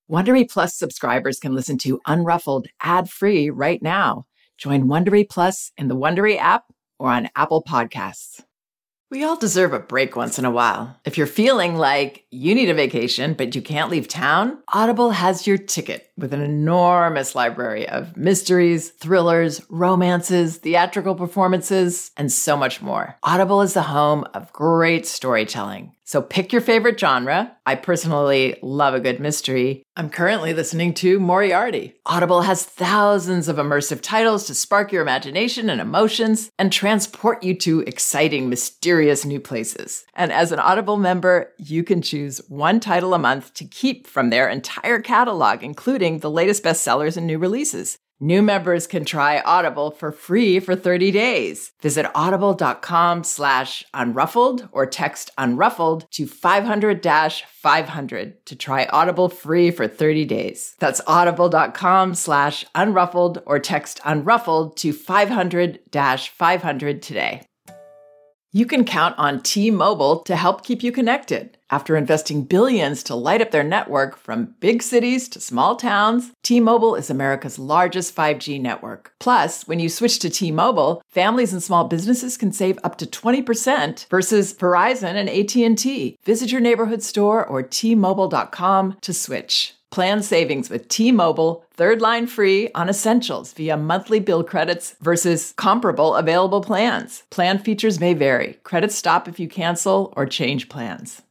Wondery Plus subscribers can listen to Unruffled ad-free right now. Join Wondery Plus in the Wondery app or on Apple Podcasts. We all deserve a break once in a while. If you're feeling like you need a vacation, but you can't leave town, Audible has your ticket with an enormous library of mysteries, thrillers, romances, theatrical performances, and so much more. Audible is the home of great storytelling. So pick your favorite genre. I personally love a good mystery. I'm currently listening to Moriarty. Audible has thousands of immersive titles to spark your imagination and emotions and transport you to exciting, mysterious new places. And as an Audible member, you can choose one title a month to keep from their entire catalog, including the latest bestsellers and new releases. New members can try Audible for free for 30 days. Visit audible.com/unruffled or text unruffled to 500-500 to try Audible free for 30 days. That's audible.com/unruffled or text unruffled to 500-500 today. You can count on T-Mobile to help keep you connected. After investing billions to light up their network from big cities to small towns, T-Mobile is America's largest 5G network. Plus, when you switch to T-Mobile, families and small businesses can save up to 20% versus Verizon and AT&T. Visit your neighborhood store or T-Mobile.com to switch. Plan savings with T-Mobile, third line free on essentials via monthly bill credits versus comparable available plans. Plan features may vary. Credits stop if you cancel or change plans.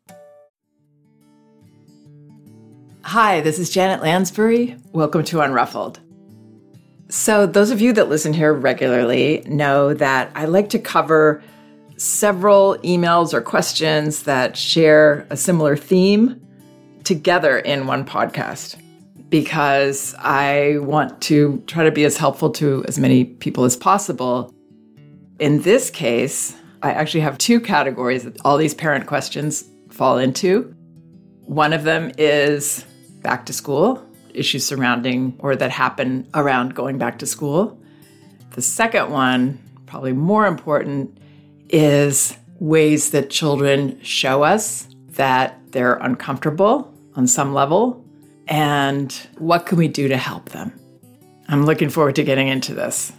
Hi, this is Janet Lansbury. Welcome to Unruffled. So those of you that listen here regularly know that I like to cover several emails or questions that share a similar theme together in one podcast, because I want to try to be as helpful to as many people as possible. In this case, I actually have two categories that all these parent questions fall into. One of them is back to school, issues surrounding or that happen around going back to school. The second one, probably more important, is ways that children show us that they're uncomfortable on some level, and what can we do to help them? I'm looking forward to getting into this.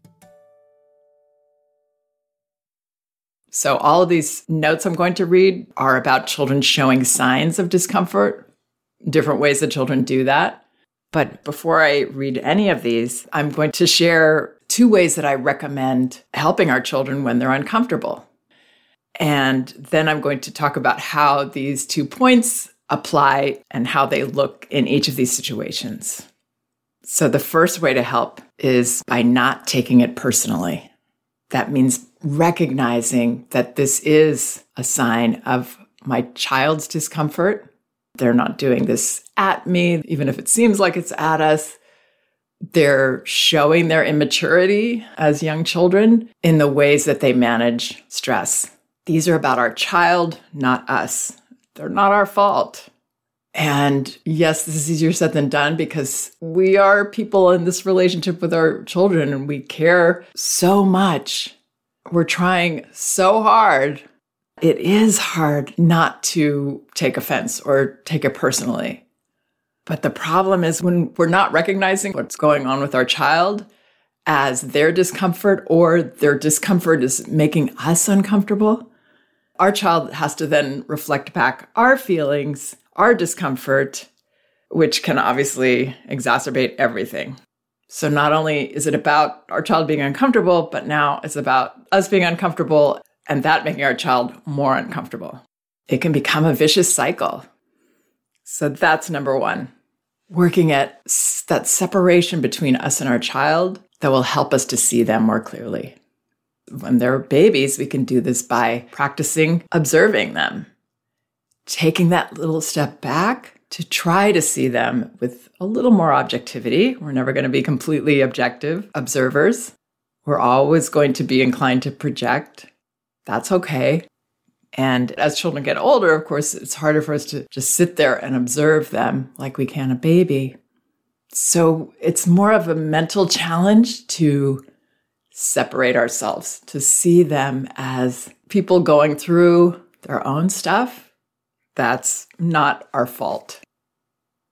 So all of these notes I'm going to read are about children showing signs of discomfort, different ways that children do that. But before I read any of these, I'm going to share two ways that I recommend helping our children when they're uncomfortable. And then I'm going to talk about how these 2 points apply and how they look in each of these situations. So the first way to help is by not taking it personally. That means recognizing that this is a sign of my child's discomfort. They're not doing this at me, even if it seems like it's at us. They're showing their immaturity as young children in the ways that they manage stress. These are about our child, not us. They're not our fault. And yes, this is easier said than done because we are people in this relationship with our children and we care so much. We're trying so hard. It is hard not to take offense or take it personally. But the problem is when we're not recognizing what's going on with our child as their discomfort or their discomfort is making us uncomfortable, our child has to then reflect back our feelings, our discomfort, which can obviously exacerbate everything. So not only is it about our child being uncomfortable, but now it's about us being uncomfortable and that making our child more uncomfortable. It can become a vicious cycle. So that's number one. Working at that separation between us and our child that will help us to see them more clearly. When they're babies, we can do this by practicing observing them, taking that little step back to try to see them with a little more objectivity. We're never going to be completely objective observers. We're always going to be inclined to project. That's okay. And as children get older, of course, it's harder for us to just sit there and observe them like we can a baby. So it's more of a mental challenge to separate ourselves, to see them as people going through their own stuff. That's not our fault.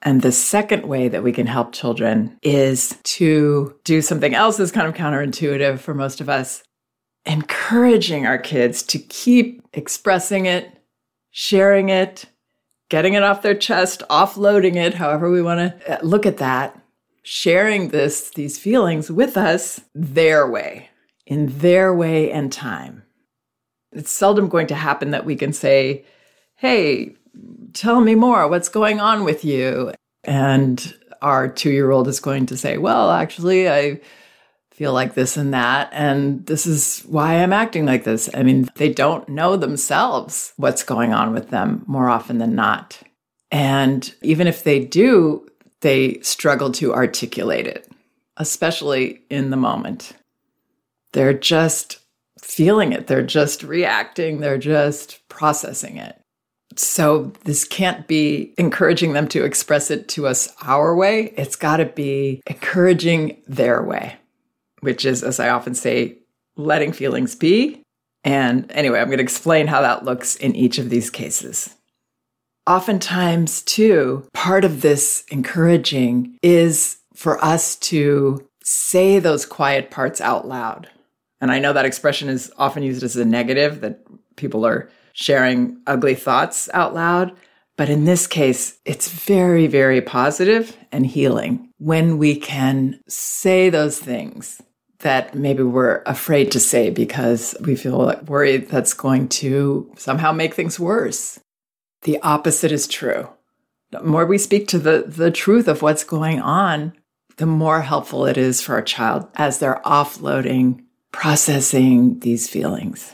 And the second way that we can help children is to do something else that's kind of counterintuitive for most of us, encouraging our kids to keep expressing it, sharing it, getting it off their chest, offloading it, however we want to look at that, sharing these feelings with us their way, in their way and time. It's seldom going to happen that we can say, hey, tell me more, what's going on with you? And our 2-year-old is going to say, well, actually, I feel like this and that, and this is why I'm acting like this. I mean, they don't know themselves what's going on with them more often than not. And even if they do, they struggle to articulate it, especially in the moment. They're just feeling it. They're just reacting. They're just processing it. So this can't be encouraging them to express it to us our way. It's got to be encouraging their way, which is, as I often say, letting feelings be. And anyway, I'm going to explain how that looks in each of these cases. Oftentimes, too, part of this encouraging is for us to say those quiet parts out loud. And I know that expression is often used as a negative, that people are sharing ugly thoughts out loud. But in this case, it's very, very positive and healing when we can say those things that maybe we're afraid to say because we feel worried that's going to somehow make things worse. The opposite is true. The more we speak to the truth of what's going on, the more helpful it is for our child as they're offloading, processing these feelings.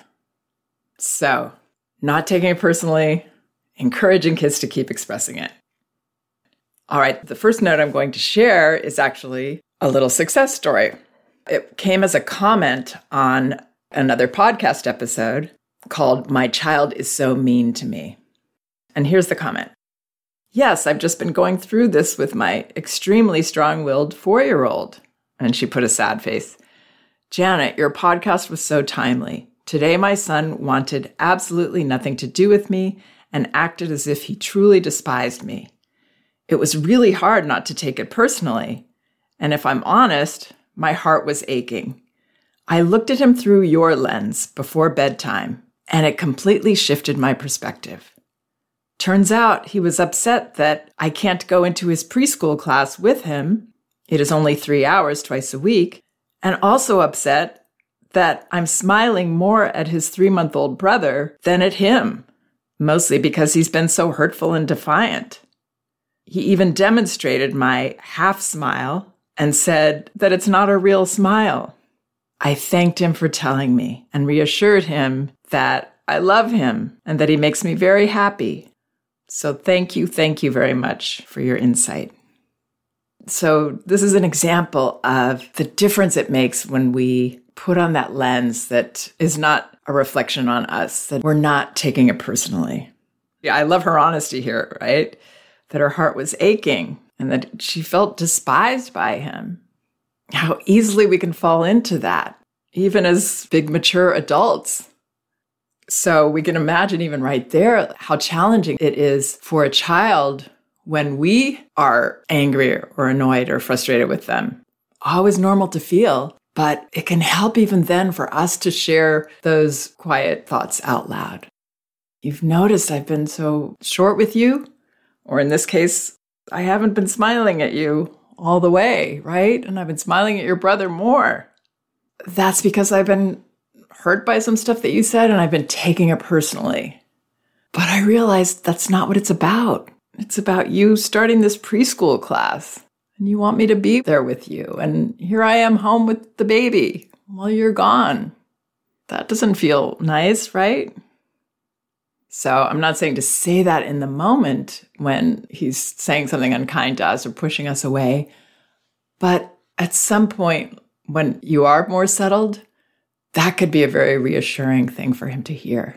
So, not taking it personally, encouraging kids to keep expressing it. All right, the first note I'm going to share is actually a little success story. It came as a comment on another podcast episode called My Child is So Mean to Me. And here's the comment. Yes, I've just been going through this with my extremely strong-willed 4-year-old. And she put a sad face. Janet, your podcast was so timely. Today, my son wanted absolutely nothing to do with me and acted as if he truly despised me. It was really hard not to take it personally. And if I'm honest, my heart was aching. I looked at him through your lens before bedtime, and it completely shifted my perspective. Turns out he was upset that I can't go into his preschool class with him. It is only 3 hours twice a week, and also upset that I'm smiling more at his 3-month-old brother than at him, mostly because he's been so hurtful and defiant. He even demonstrated my half smile and said that it's not a real smile. I thanked him for telling me and reassured him that I love him and that he makes me very happy. So thank you very much for your insight. So this is an example of the difference it makes when we put on that lens that is not a reflection on us, that we're not taking it personally. Yeah, I love her honesty here, right? That her heart was aching and that she felt despised by him. How easily we can fall into that, even as big, mature adults. So we can imagine even right there how challenging it is for a child when we are angry or annoyed or frustrated with them. Always normal to feel, but it can help even then for us to share those quiet thoughts out loud. You've noticed I've been so short with you, or in this case, I haven't been smiling at you all the way, right? And I've been smiling at your brother more. That's because I've been hurt by some stuff that you said, and I've been taking it personally. But I realized that's not what it's about. It's about you starting this preschool class, and you want me to be there with you. And here I am home with the baby while you're gone. That doesn't feel nice, right? So I'm not saying to say that in the moment when he's saying something unkind to us or pushing us away. But at some point when you are more settled, that could be a very reassuring thing for him to hear.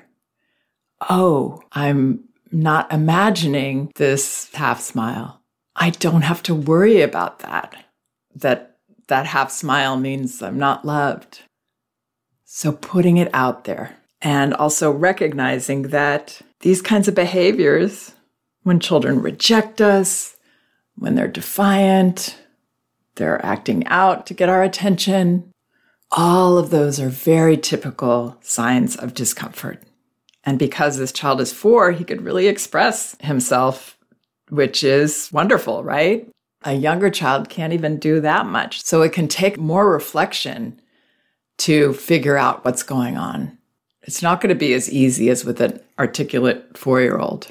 Oh, I'm not imagining this half smile. I don't have to worry about that. That half smile means I'm not loved. So putting it out there and also recognizing that these kinds of behaviors, when children reject us, when they're defiant, they're acting out to get our attention. All of those are very typical signs of discomfort. And because this child is 4, he could really express himself, which is wonderful, right? A younger child can't even do that much. So it can take more reflection to figure out what's going on. It's not going to be as easy as with an articulate 4-year-old.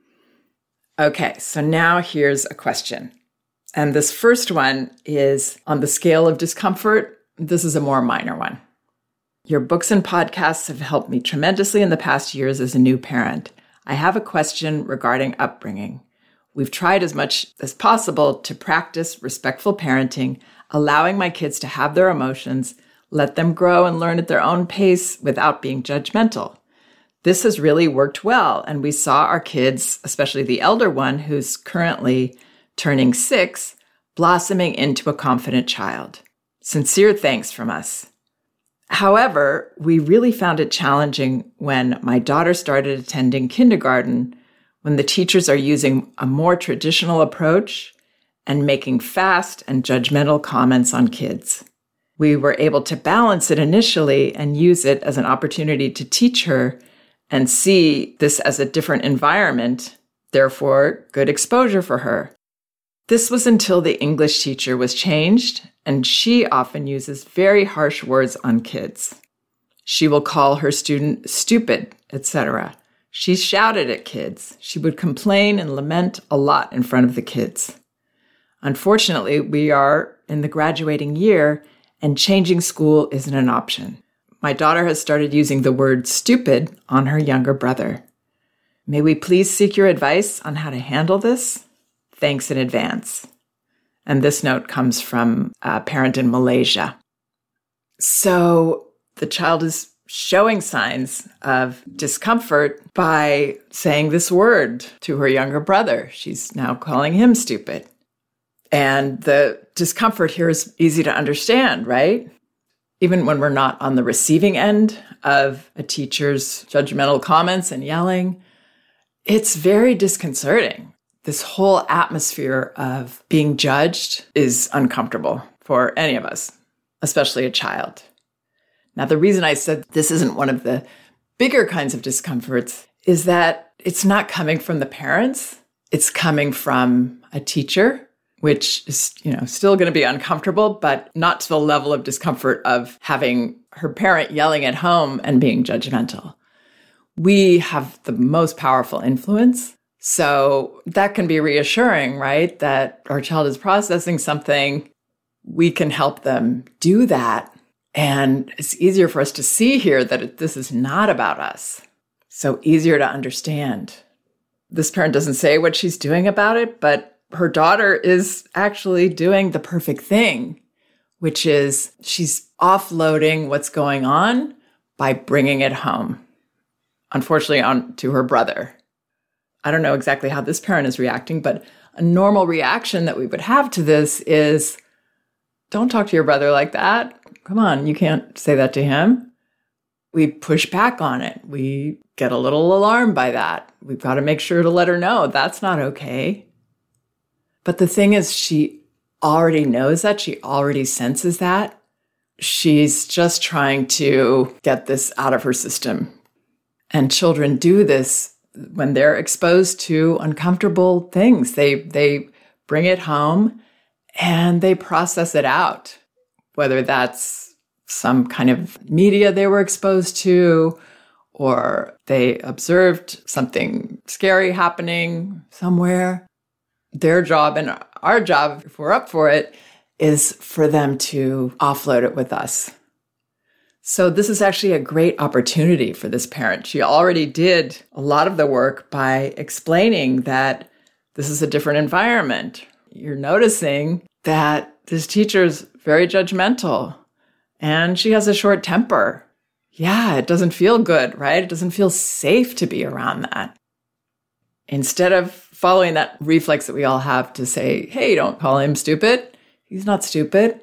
Okay, so now here's a question. And this first one is on the scale of discomfort. This is a more minor one. Your books and podcasts have helped me tremendously in the past years as a new parent. I have a question regarding upbringing. We've tried as much as possible to practice respectful parenting, allowing my kids to have their emotions, let them grow and learn at their own pace without being judgmental. This has really worked well, and we saw our kids, especially the elder one, who's currently turning 6, blossoming into a confident child. Sincere thanks from us. However, we really found it challenging when my daughter started attending kindergarten, when the teachers are using a more traditional approach and making fast and judgmental comments on kids. We were able to balance it initially and use it as an opportunity to teach her and see this as a different environment, therefore good exposure for her. This was until the English teacher was changed, and she often uses very harsh words on kids. She will call her student stupid, etc. She shouted at kids. She would complain and lament a lot in front of the kids. Unfortunately, we are in the graduating year, and changing school isn't an option. My daughter has started using the word stupid on her younger brother. May we please seek your advice on how to handle this? Thanks in advance. And this note comes from a parent in Malaysia. So the child is showing signs of discomfort by saying this word to her younger brother. She's now calling him stupid. And the discomfort here is easy to understand, right? Even when we're not on the receiving end of a teacher's judgmental comments and yelling, it's very disconcerting. This whole atmosphere of being judged is uncomfortable for any of us, especially a child. Now, the reason I said this isn't one of the bigger kinds of discomforts is that it's not coming from the parents. It's coming from a teacher, which is, still going to be uncomfortable, but not to the level of discomfort of having her parent yelling at home and being judgmental. We have the most powerful influence. So that can be reassuring, right? That our child is processing something. We can help them do that. And it's easier for us to see here that this is not about us. So easier to understand. This parent doesn't say what she's doing about it, but her daughter is actually doing the perfect thing, which is she's offloading what's going on by bringing it home, unfortunately, on to her brother. I don't know exactly how this parent is reacting, but a normal reaction that we would have to this is, don't talk to your brother like that. Come on, you can't say that to him. We push back on it. We get a little alarmed by that. We've got to make sure to let her know that's not okay. But the thing is, she already knows that. She already senses that. She's just trying to get this out of her system. And children do this when they're exposed to uncomfortable things. They bring it home and they process it out, whether that's some kind of media they were exposed to, or they observed something scary happening somewhere. Their job and our job, if we're up for it, is for them to offload it with us. So this is actually a great opportunity for this parent. She already did a lot of the work by explaining that this is a different environment. You're noticing that this teacher is very judgmental and she has a short temper. Yeah, it doesn't feel good, right? It doesn't feel safe to be around that. Instead of following that reflex that we all have to say, hey, don't call him stupid. He's not stupid.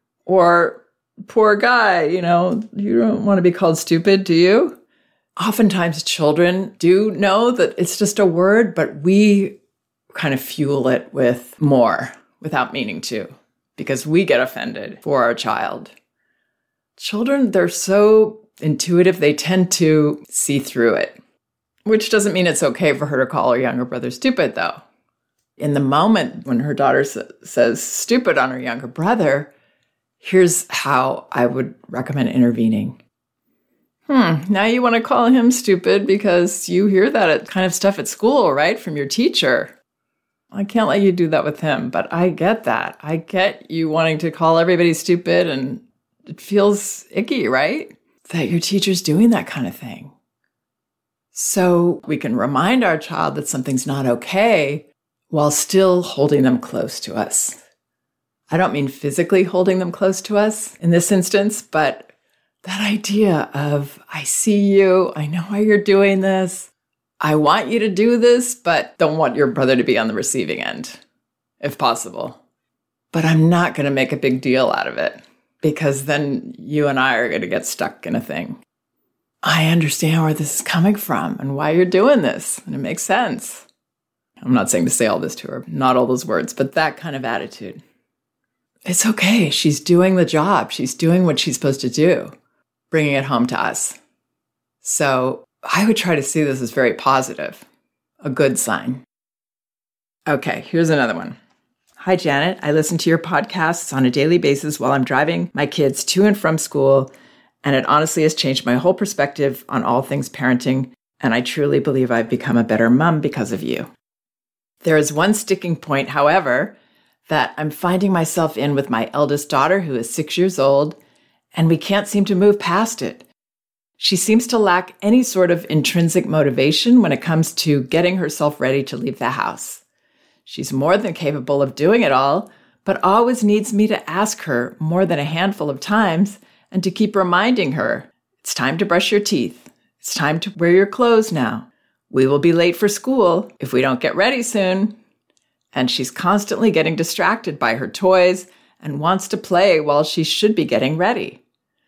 Or, poor guy, you don't want to be called stupid, do you? Oftentimes children do know that it's just a word, but we kind of fuel it with more without meaning to, because we get offended for our child. Children, they're so intuitive, they tend to see through it, which doesn't mean it's okay for her to call her younger brother stupid, though. In the moment when her daughter says stupid on her younger brother, here's how I would recommend intervening. Now you want to call him stupid because you hear that kind of stuff at school, right? From your teacher. I can't let you do that with him, but I get that. I get you wanting to call everybody stupid, and it feels icky, right? That your teacher's doing that kind of thing. So we can remind our child that something's not okay while still holding them close to us. I don't mean physically holding them close to us in this instance, but that idea of, I see you, I know why you're doing this, I want you to do this, but don't want your brother to be on the receiving end, if possible. But I'm not going to make a big deal out of it, because then you and I are going to get stuck in a thing. I understand where this is coming from and why you're doing this, and it makes sense. I'm not saying to say all this to her, not all those words, but that kind of attitude. It's okay. She's doing the job. She's doing what she's supposed to do, bringing it home to us. So I would try to see this as very positive, a good sign. Okay, here's another one. Hi, Janet. I listen to your podcasts on a daily basis while I'm driving my kids to and from school, and it honestly has changed my whole perspective on all things parenting, and I truly believe I've become a better mom because of you. There is one sticking point, however, that I'm finding myself in with my eldest daughter, who is 6 years old, and we can't seem to move past it. She seems to lack any sort of intrinsic motivation when it comes to getting herself ready to leave the house. She's more than capable of doing it all, but always needs me to ask her more than a handful of times and to keep reminding her, it's time to brush your teeth. It's time to wear your clothes now. We will be late for school if we don't get ready soon. And she's constantly getting distracted by her toys and wants to play while she should be getting ready.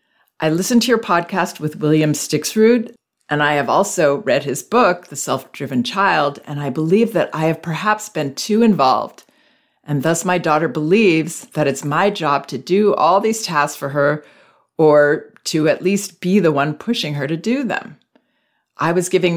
I listened to your podcast with William Stixrud, and I have also read his book, The Self-Driven Child, and I believe that I have perhaps been too involved. And thus my daughter believes that it's my job to do all these tasks for her, or to at least be the one pushing her to do them. I was giving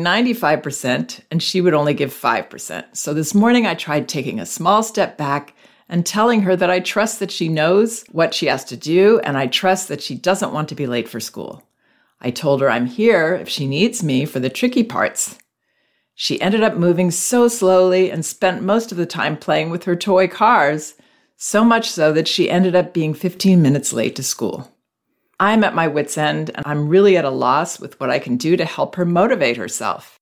95% and she would only give 5%. So this morning I tried taking a small step back and telling her that I trust that she knows what she has to do, and I trust that she doesn't want to be late for school. I told her I'm here if she needs me for the tricky parts. She ended up moving so slowly and spent most of the time playing with her toy cars, so much so that she ended up being 15 minutes late to school. I'm at my wit's end, and I'm really at a loss with what I can do to help her motivate herself.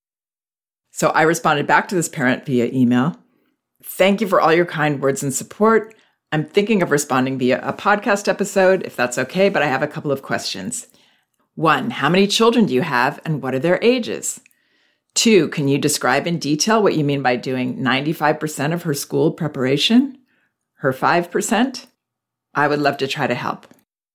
So I responded back to this parent via email. Thank you for all your kind words and support. I'm thinking of responding via a podcast episode, if that's okay, but I have a couple of questions. 1, how many children do you have, and what are their ages? 2, can you describe in detail what you mean by doing 95% of her school preparation? Her 5%? I would love to try to help.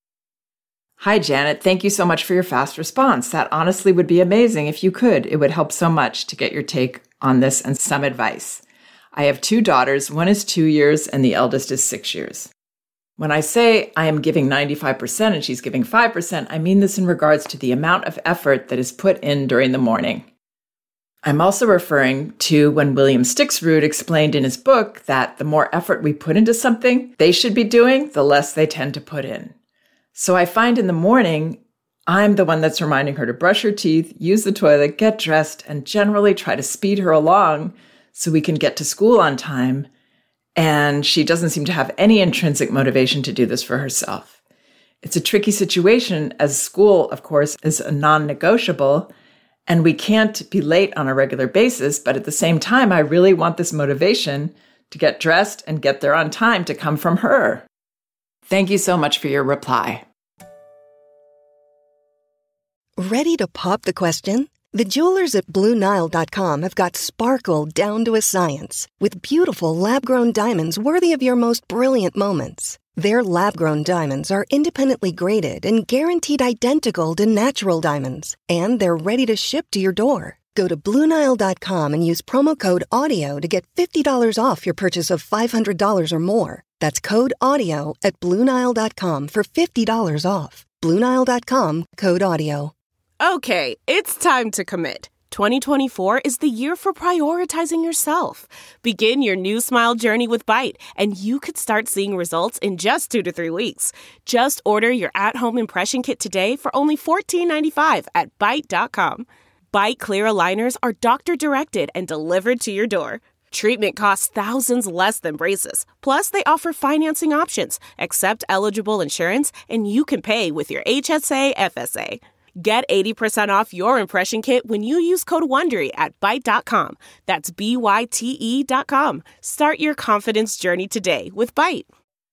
Hi, Janet. Thank you so much for your fast response. That honestly would be amazing if you could. It would help so much to get your take on this and some advice. I have 2 daughters. One is 2 years and the eldest is 6 years. When I say I am giving 95% and she's giving 5%, I mean this in regards to the amount of effort that is put in during the morning. I'm also referring to when William Stixrud explained in his book that the more effort we put into something they should be doing, the less they tend to put in. So I find in the morning, I'm the one that's reminding her to brush her teeth, use the toilet, get dressed, and generally try to speed her along so we can get to school on time. And she doesn't seem to have any intrinsic motivation to do this for herself. It's a tricky situation, as school, of course, is a non-negotiable, and we can't be late on a regular basis. But at the same time, I really want this motivation to get dressed and get there on time to come from her. Thank you so much for your reply. Ready to pop the question? The jewelers at BlueNile.com have got sparkle down to a science with beautiful lab-grown diamonds worthy of your most brilliant moments. Their lab-grown diamonds are independently graded and guaranteed identical to natural diamonds, and they're ready to ship to your door. Go to BlueNile.com and use promo code AUDIO to get $50 off your purchase of $500 or more. That's code AUDIO at BlueNile.com for $50 off. BlueNile.com, code AUDIO. Okay, it's time to commit. 2024 is the year for prioritizing yourself. Begin your new smile journey with Byte, and you could start seeing results in just 2 to 3 weeks. Just order your at-home impression kit today for only $14.95 at Byte.com. Byte Clear aligners are doctor-directed and delivered to your door. Treatment costs thousands less than braces. Plus, they offer financing options, accept eligible insurance, and you can pay with your HSA FSA. Get 80% off your impression kit when you use code WONDERY at Byte.com. That's BYTE.com. Start your confidence journey today with Byte.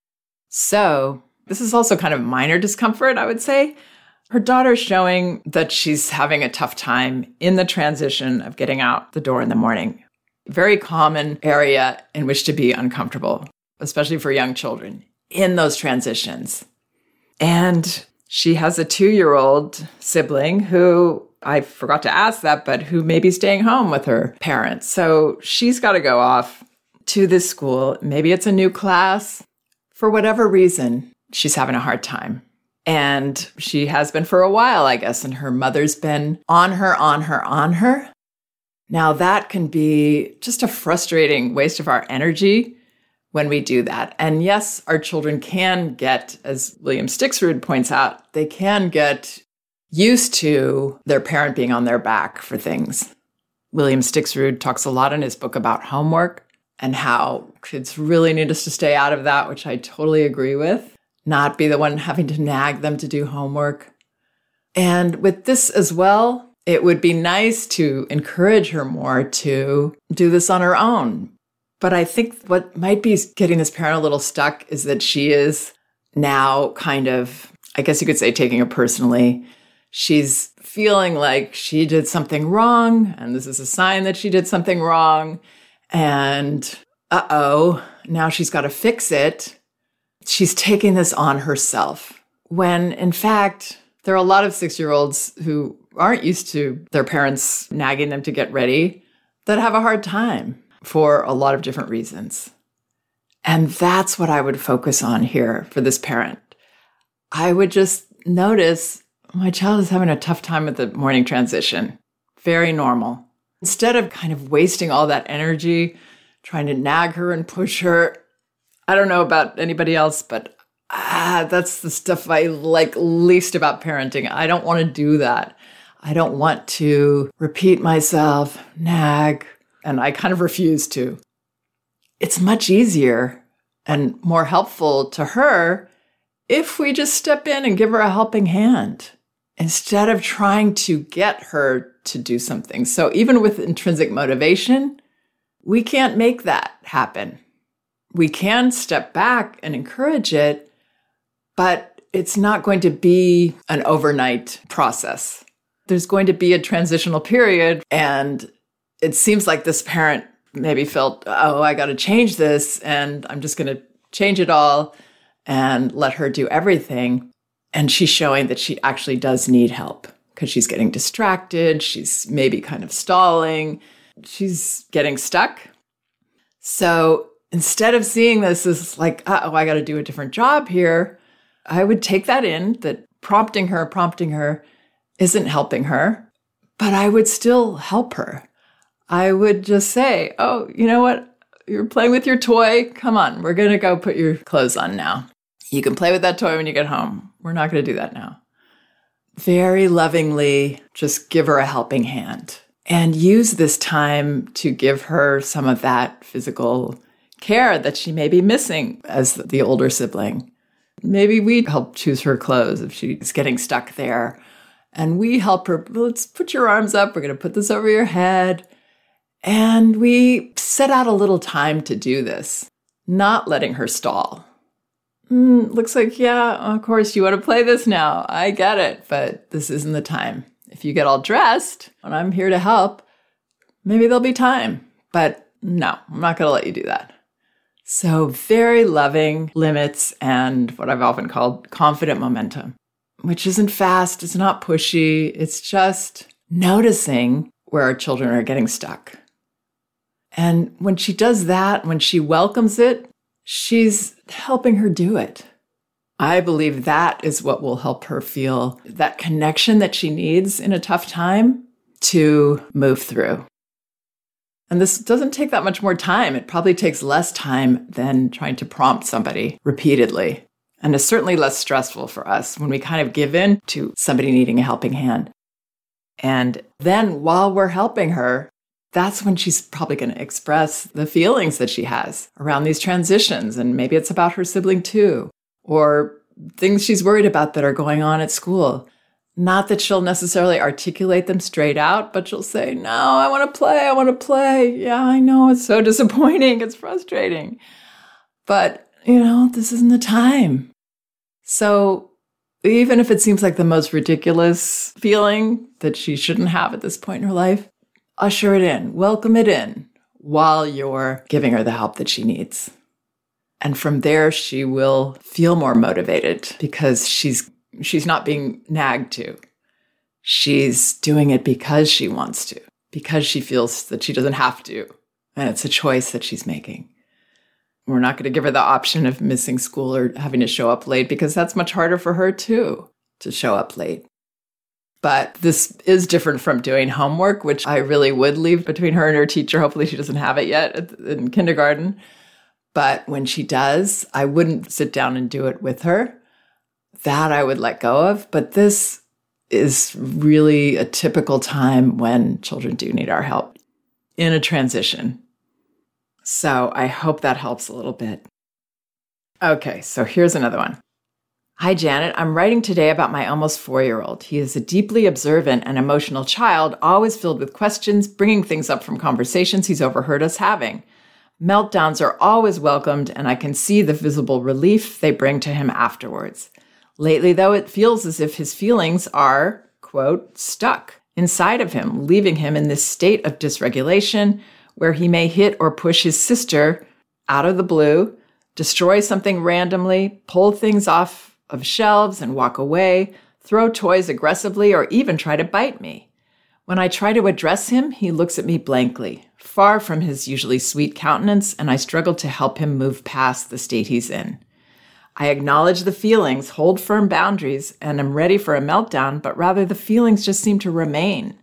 So this is also kind of minor discomfort, I would say. Her daughter's showing that she's having a tough time in the transition of getting out the door in the morning. Very common area in which to be uncomfortable, especially for young children, in those transitions. And she has a 2-year-old sibling who, I forgot to ask that, but who may be staying home with her parents. So she's got to go off to this school. Maybe it's a new class. For whatever reason, she's having a hard time. And she has been for a while, I guess, and her mother's been on her. Now that can be just a frustrating waste of our energy when we do that. And yes, our children can get, as William Stixrud points out, they can get used to their parent being on their back for things. William Stixrud talks a lot in his book about homework and how kids really need us to stay out of that, which I totally agree with. Not be the one having to nag them to do homework. And with this as well, it would be nice to encourage her more to do this on her own. But I think what might be getting this parent a little stuck is that she is now kind of, I guess you could say, taking it personally. She's feeling like she did something wrong, and this is a sign that she did something wrong. And now she's got to fix it. She's taking this on herself, when in fact, there are a lot of 6-year-olds who aren't used to their parents nagging them to get ready that have a hard time for a lot of different reasons. And that's what I would focus on here for this parent. I would just notice my child is having a tough time with the morning transition. Very normal. Instead of kind of wasting all that energy trying to nag her and push her, I don't know about anybody else, but that's the stuff I like least about parenting. I don't want to do that. I don't want to repeat myself, nag, and I kind of refuse to. It's much easier and more helpful to her if we just step in and give her a helping hand instead of trying to get her to do something. So even with intrinsic motivation, we can't make that happen. We can step back and encourage it, but it's not going to be an overnight process. There's going to be a transitional period, and it seems like this parent maybe felt, I got to change this, and I'm just going to change it all and let her do everything. And she's showing that she actually does need help because she's getting distracted. She's maybe kind of stalling. She's getting stuck. So instead of seeing this as like, I got to do a different job here, I would take that in, that prompting her isn't helping her, but I would still help her. I would just say, you know what? You're playing with your toy. Come on, we're going to go put your clothes on now. You can play with that toy when you get home. We're not going to do that now. Very lovingly, just give her a helping hand and use this time to give her some of that physical care that she may be missing as the older sibling. Maybe we help choose her clothes if she's getting stuck there. And we help her, let's put your arms up. We're going to put this over your head. And we set out a little time to do this, not letting her stall. Looks like, yeah, of course, you want to play this now. I get it, but this isn't the time. If you get all dressed and I'm here to help, maybe there'll be time. But no, I'm not going to let you do that. So very loving limits and what I've often called confident momentum, which isn't fast. It's not pushy. It's just noticing where our children are getting stuck. And when she does that, when she welcomes it, she's helping her do it. I believe that is what will help her feel that connection that she needs in a tough time to move through. And this doesn't take that much more time. It probably takes less time than trying to prompt somebody repeatedly. And it's certainly less stressful for us when we kind of give in to somebody needing a helping hand. And then while we're helping her, that's when she's probably going to express the feelings that she has around these transitions. And maybe it's about her sibling too, or things she's worried about that are going on at school. Not that she'll necessarily articulate them straight out, but she'll say, no, I want to play. I want to play. Yeah, I know. It's so disappointing. It's frustrating. But, this isn't the time. So even if it seems like the most ridiculous feeling that she shouldn't have at this point in her life, usher it in, welcome it in while you're giving her the help that she needs. And from there, she will feel more motivated because she's not being nagged to. She's doing it because she wants to, because she feels that she doesn't have to. And it's a choice that she's making. We're not going to give her the option of missing school or having to show up late because that's much harder for her too, to show up late. But this is different from doing homework, which I really would leave between her and her teacher. Hopefully she doesn't have it yet in kindergarten. But when she does, I wouldn't sit down and do it with her. That I would let go of. But this is really a typical time when children do need our help in a transition. So I hope that helps a little bit. Okay, so here's another one. Hi, Janet. I'm writing today about my almost 4-year-old. He is a deeply observant and emotional child, always filled with questions, bringing things up from conversations he's overheard us having. Meltdowns are always welcomed, and I can see the visible relief they bring to him afterwards. Lately, though, it feels as if his feelings are, quote, stuck inside of him, leaving him in this state of dysregulation where he may hit or push his sister out of the blue, destroy something randomly, pull things off of shelves and walk away, throw toys aggressively, or even try to bite me. When I try to address him, he looks at me blankly, far from his usually sweet countenance, and I struggle to help him move past the state he's in. I acknowledge the feelings, hold firm boundaries, and am ready for a meltdown, but rather the feelings just seem to remain.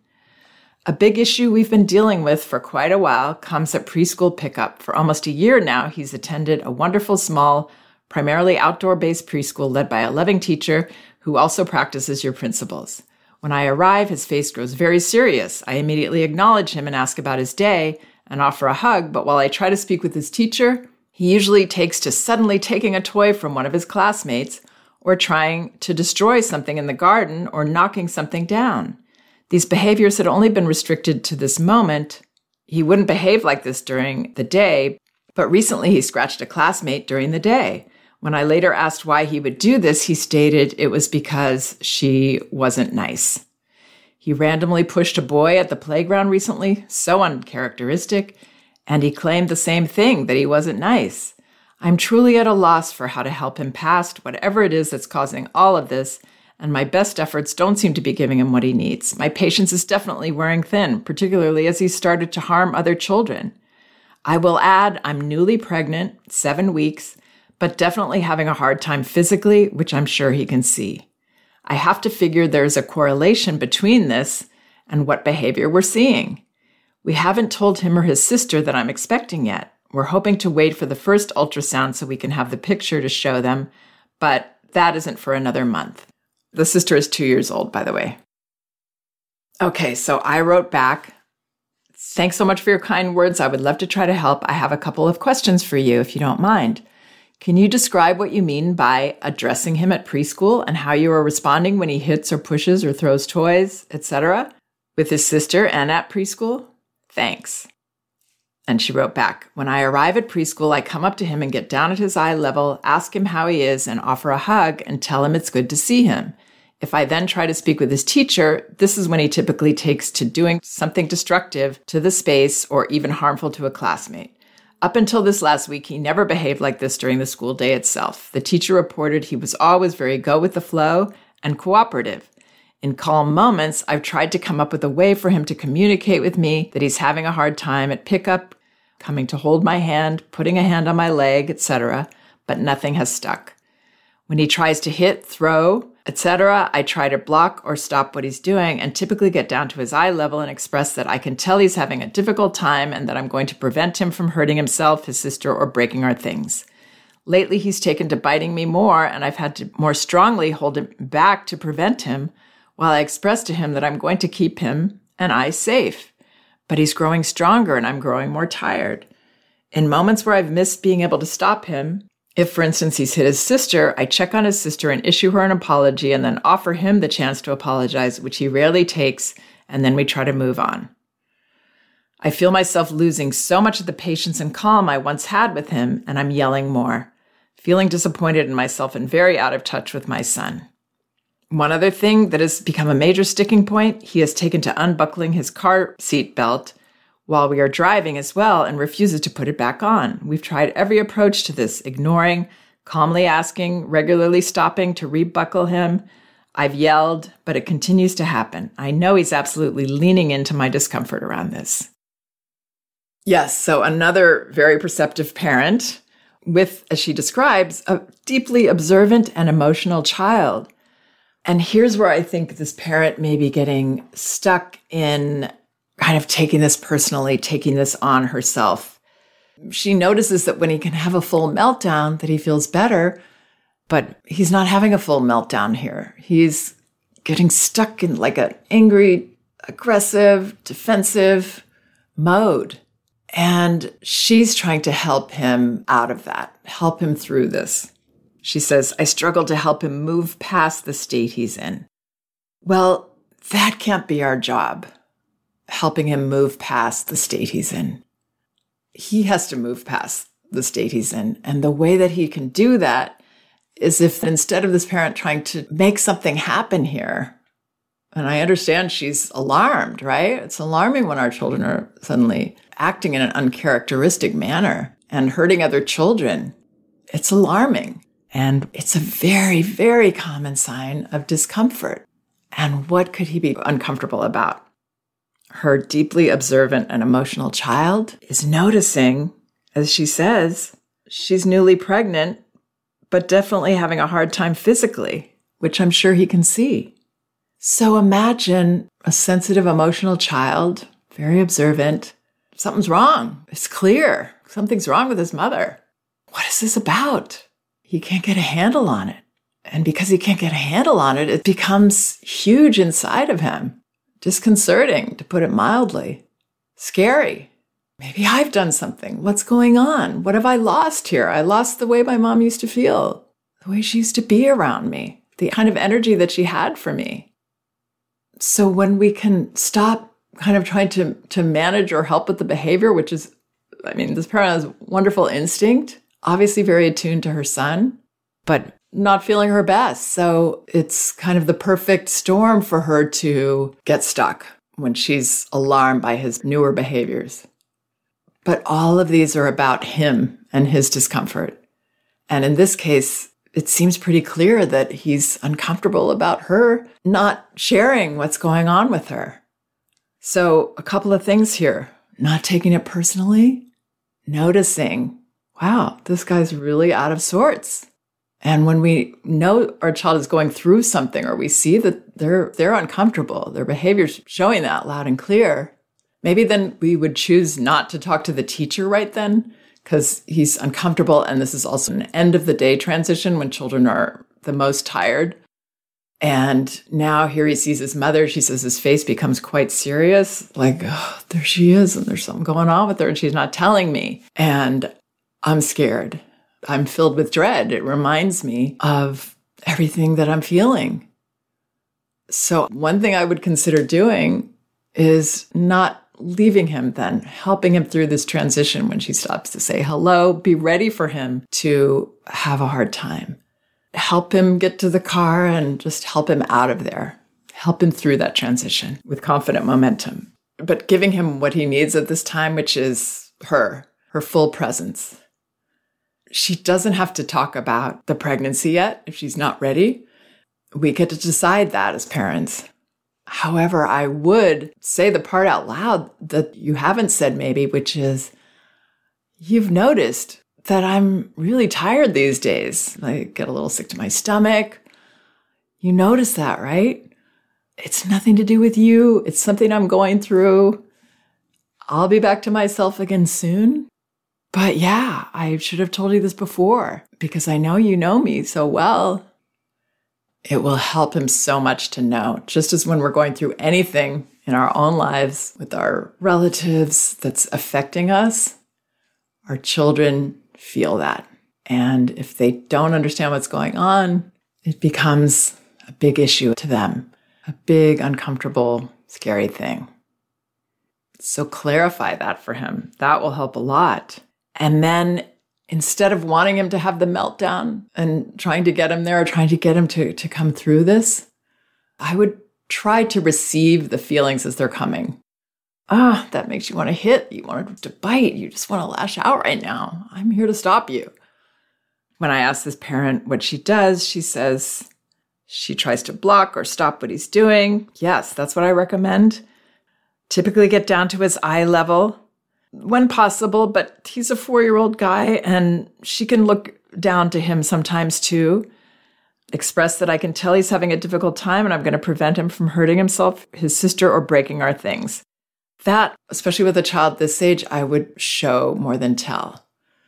A big issue we've been dealing with for quite a while comes at preschool pickup. For almost a year now, he's attended a wonderful, small, primarily outdoor-based preschool led by a loving teacher who also practices your principles. When I arrive, his face grows very serious. I immediately acknowledge him and ask about his day and offer a hug, but while I try to speak with his teacher, he usually takes to suddenly taking a toy from one of his classmates or trying to destroy something in the garden or knocking something down. These behaviors had only been restricted to this moment. He wouldn't behave like this during the day, but recently he scratched a classmate during the day. When I later asked why he would do this, he stated it was because she wasn't nice. He randomly pushed a boy at the playground recently, so uncharacteristic, and he claimed the same thing, that he wasn't nice. I'm truly at a loss for how to help him past whatever it is that's causing all of this, and my best efforts don't seem to be giving him what he needs. My patience is definitely wearing thin, particularly as he started to harm other children. I will add, I'm newly pregnant, 7 weeks, but definitely having a hard time physically, which I'm sure he can see. I have to figure there's a correlation between this and what behavior we're seeing. We haven't told him or his sister that I'm expecting yet. We're hoping to wait for the first ultrasound so we can have the picture to show them, but that isn't for another month. The sister is 2 years old, by the way. Okay, so I wrote back, thanks so much for your kind words. I would love to try to help. I have a couple of questions for you, if you don't mind. Can you describe what you mean by addressing him at preschool and how you are responding when he hits or pushes or throws toys, etc., with his sister and at preschool? Thanks. And she wrote back, when I arrive at preschool, I come up to him and get down at his eye level, ask him how he is, and offer a hug and tell him it's good to see him. If I then try to speak with his teacher, this is when he typically takes to doing something destructive to the space or even harmful to a classmate. Up until this last week, he never behaved like this during the school day itself. The teacher reported he was always very go with the flow and cooperative. In calm moments, I've tried to come up with a way for him to communicate with me that he's having a hard time at pickup, coming to hold my hand, putting a hand on my leg, etc., but nothing has stuck. When he tries to hit, throw, etc., I try to block or stop what he's doing and typically get down to his eye level and express that I can tell he's having a difficult time and that I'm going to prevent him from hurting himself, his sister, or breaking our things. Lately, he's taken to biting me more, and I've had to more strongly hold him back to prevent him, while I express to him that I'm going to keep him and I safe. But he's growing stronger and I'm growing more tired. In moments where I've missed being able to stop him, if, for instance, he's hit his sister, I check on his sister and issue her an apology and then offer him the chance to apologize, which he rarely takes, and then we try to move on. I feel myself losing so much of the patience and calm I once had with him, and I'm yelling more, feeling disappointed in myself and very out of touch with my son. One other thing that has become a major sticking point, he has taken to unbuckling his car seat belt while we are driving as well and refuses to put it back on. We've tried every approach to this, ignoring, calmly asking, regularly stopping to rebuckle him. I've yelled, but it continues to happen. I know he's absolutely leaning into my discomfort around this. Yes, so another very perceptive parent with, as she describes, a deeply observant and emotional child. And here's where I think this parent may be getting stuck in kind of taking this personally, taking this on herself. She notices that when he can have a full meltdown, that he feels better, but he's not having a full meltdown here. He's getting stuck in like an angry, aggressive, defensive mode. And she's trying to help him out of that, help him through this. She says, I struggle to help him move past the state he's in. Well, that can't be our job, helping him move past the state he's in. He has to move past the state he's in. And the way that he can do that is if instead of this parent trying to make something happen here, and I understand she's alarmed, right? It's alarming when our children are suddenly acting in an uncharacteristic manner and hurting other children. It's alarming. And it's a very, very common sign of discomfort. And what could he be uncomfortable about? Her deeply observant and emotional child is noticing, as she says, she's newly pregnant, but definitely having a hard time physically, which I'm sure he can see. So imagine a sensitive, emotional child, very observant. Something's wrong. It's clear. Something's wrong with his mother. What is this about? He can't get a handle on it. And because he can't get a handle on it, it becomes huge inside of him. Disconcerting, to put it mildly. Scary. Maybe I've done something. What's going on? What have I lost here? I lost the way my mom used to feel, the way she used to be around me, the kind of energy that she had for me. So when we can stop kind of trying to manage or help with the behavior, which is, this parent has wonderful instinct, obviously very attuned to her son, but not feeling her best. So it's kind of the perfect storm for her to get stuck when she's alarmed by his newer behaviors. But all of these are about him and his discomfort. And in this case, it seems pretty clear that he's uncomfortable about her not sharing what's going on with her. So a couple of things here. Not taking it personally, noticing, wow, this guy's really out of sorts. And when we know our child is going through something, or we see that they're uncomfortable, their behavior's showing that loud and clear, maybe then we would choose not to talk to the teacher right then, because he's uncomfortable. And this is also an end of the day transition when children are the most tired. And now here he sees his mother. She says his face becomes quite serious. Like, oh, there she is. And there's something going on with her. And she's not telling me. And I'm scared. I'm filled with dread. It reminds me of everything that I'm feeling. So one thing I would consider doing is not leaving him then, helping him through this transition when she stops to say hello, be ready for him to have a hard time. Help him get to the car and just help him out of there. Help him through that transition with confident momentum. But giving him what he needs at this time, which is her full presence. She doesn't have to talk about the pregnancy yet if she's not ready. We get to decide that as parents. However, I would say the part out loud that you haven't said maybe, which is, you've noticed that I'm really tired these days. I get a little sick to my stomach. You notice that, right? It's nothing to do with you. It's something I'm going through. I'll be back to myself again soon. But yeah, I should have told you this before because I know you know me so well. It will help him so much to know, just as when we're going through anything in our own lives with our relatives that's affecting us, our children feel that. And if they don't understand what's going on, it becomes a big issue to them, a big, uncomfortable, scary thing. So clarify that for him. That will help a lot. And then instead of wanting him to have the meltdown and trying to get him there or trying to get him to come through this, I would try to receive the feelings as they're coming. That makes you want to hit. You want to bite. You just want to lash out right now. I'm here to stop you. When I ask this parent what she does, she says she tries to block or stop what he's doing. Yes, that's what I recommend. Typically get down to his eye level when possible, but he's a 4-year-old guy and she can look down to him sometimes too. Express that I can tell he's having a difficult time and I'm going to prevent him from hurting himself, his sister, or breaking our things. That, especially with a child this age, I would show more than tell.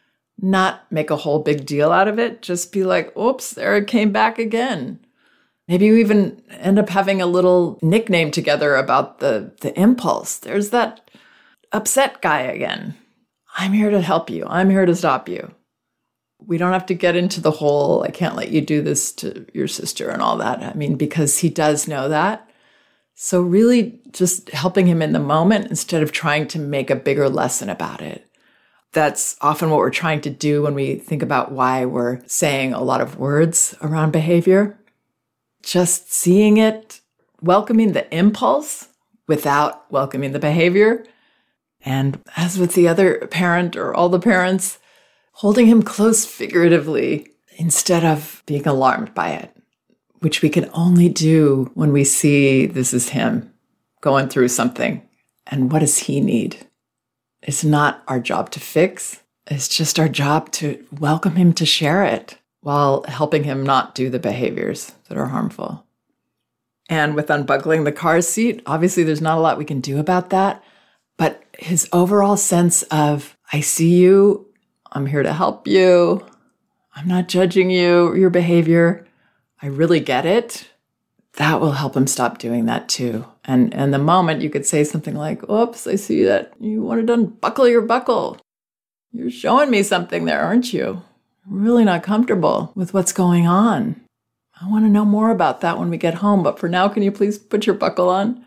Not make a whole big deal out of it. Just be like, oops, there it came back again. Maybe you even end up having a little nickname together about the impulse. There's that upset guy again. I'm here to help you. I'm here to stop you. We don't have to get into the whole, I can't let you do this to your sister and all that. I mean, because he does know that. So really just helping him in the moment instead of trying to make a bigger lesson about it. That's often what we're trying to do when we think about why we're saying a lot of words around behavior. Just seeing it, welcoming the impulse without welcoming the behavior. And as with the other parent or all the parents, holding him close figuratively instead of being alarmed by it, which we can only do when we see this is him going through something. And what does he need? It's not our job to fix. It's just our job to welcome him to share it while helping him not do the behaviors that are harmful. And with unbuckling the car seat, obviously there's not a lot we can do about that. But his overall sense of, I see you, I'm here to help you, I'm not judging you, your behavior, I really get it, that will help him stop doing that too. And the moment you could say something like, oops, I see that you wanted to unbuckle your buckle. You're showing me something there, aren't you? I'm really not comfortable with what's going on. I want to know more about that when we get home, but for now, can you please put your buckle on?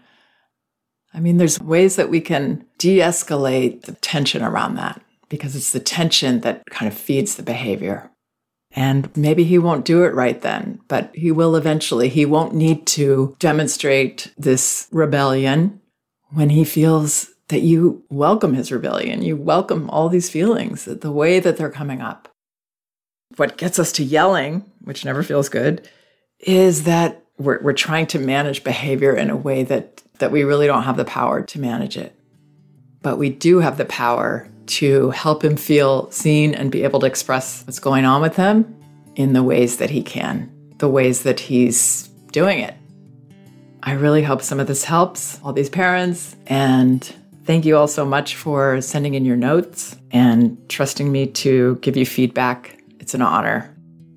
I mean, there's ways that we can de-escalate the tension around that because it's the tension that kind of feeds the behavior. And maybe he won't do it right then, but he will eventually. He won't need to demonstrate this rebellion when he feels that you welcome his rebellion. You welcome all these feelings, the way that they're coming up. What gets us to yelling, which never feels good, is that we're trying to manage behavior in a way that we really don't have the power to manage it. But we do have the power to help him feel seen and be able to express what's going on with him in the ways that he can, the ways that he's doing it. I really hope some of this helps all these parents, and thank you all so much for sending in your notes and trusting me to give you feedback. It's an honor.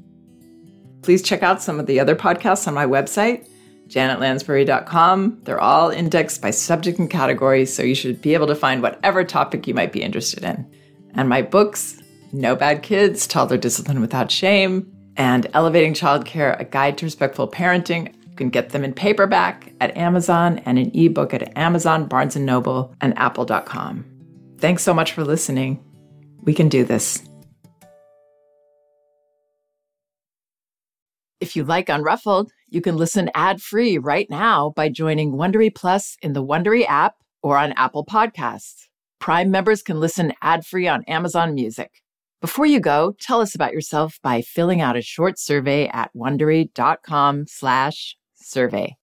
Please check out some of the other podcasts on my website, janetlansbury.com. They're all indexed by subject and category, so you should be able to find whatever topic you might be interested in. And my books, No Bad Kids, Toddler Discipline Without Shame, and Elevating Childcare, A Guide to Respectful Parenting. You can get them in paperback at Amazon and an ebook at Amazon, Barnes & Noble, and Apple.com. Thanks so much for listening. We can do this. If you like Unruffled, you can listen ad-free right now by joining Wondery Plus in the Wondery app or on Apple Podcasts. Prime members can listen ad-free on Amazon Music. Before you go, tell us about yourself by filling out a short survey at Wondery.com/survey.